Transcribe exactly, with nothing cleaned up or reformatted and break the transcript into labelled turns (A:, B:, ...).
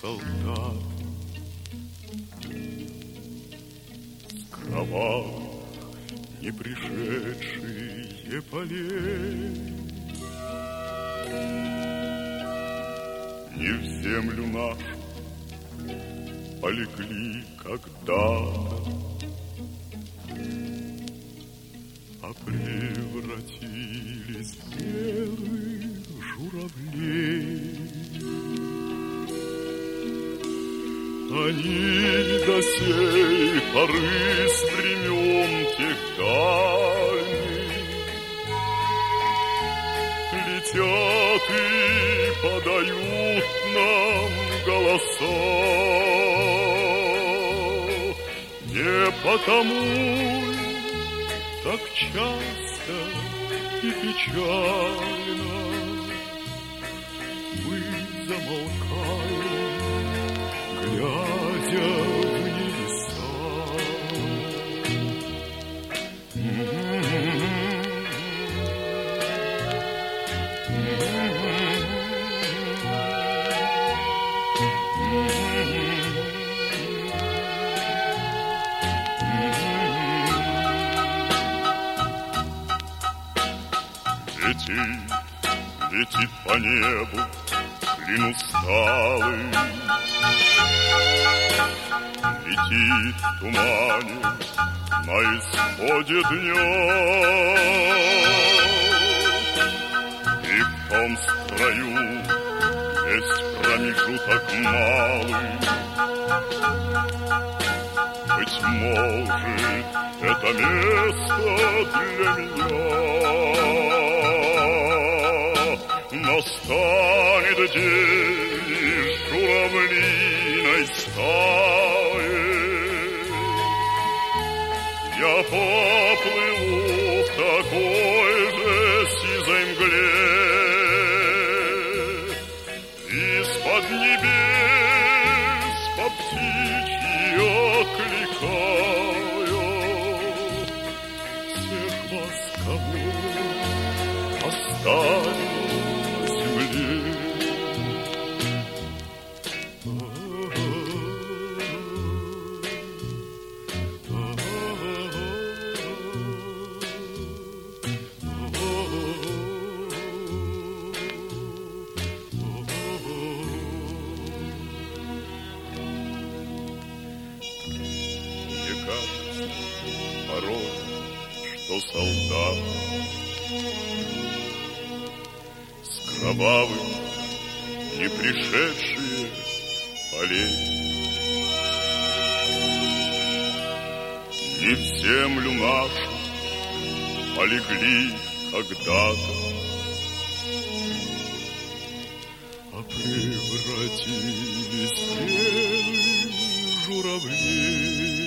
A: солдат с кровавых не пришедшие полей. Не в землю нашу полегли когда-то, а превратились в белых журавлей. Они до сей поры с времен тех дальних летят и подают нам голоса. Не потому так часто и печально мы замолкаем, глядя в небеса. Летит, летит по небу клин усталый, летит в тумане на исходе дня. И в том строю есть промежуток малый. Быть может, это место для меня. Настанет день из журавлиной стаи. Я поплыву в такой же сизой мгле. Из-под небес по птичьи окликаю всех вас, кого оставил на земле. Порой, что солдат с кровавым не пришедшие полей не в землю нашу полегли когда-то, а превратились в белых журавлей.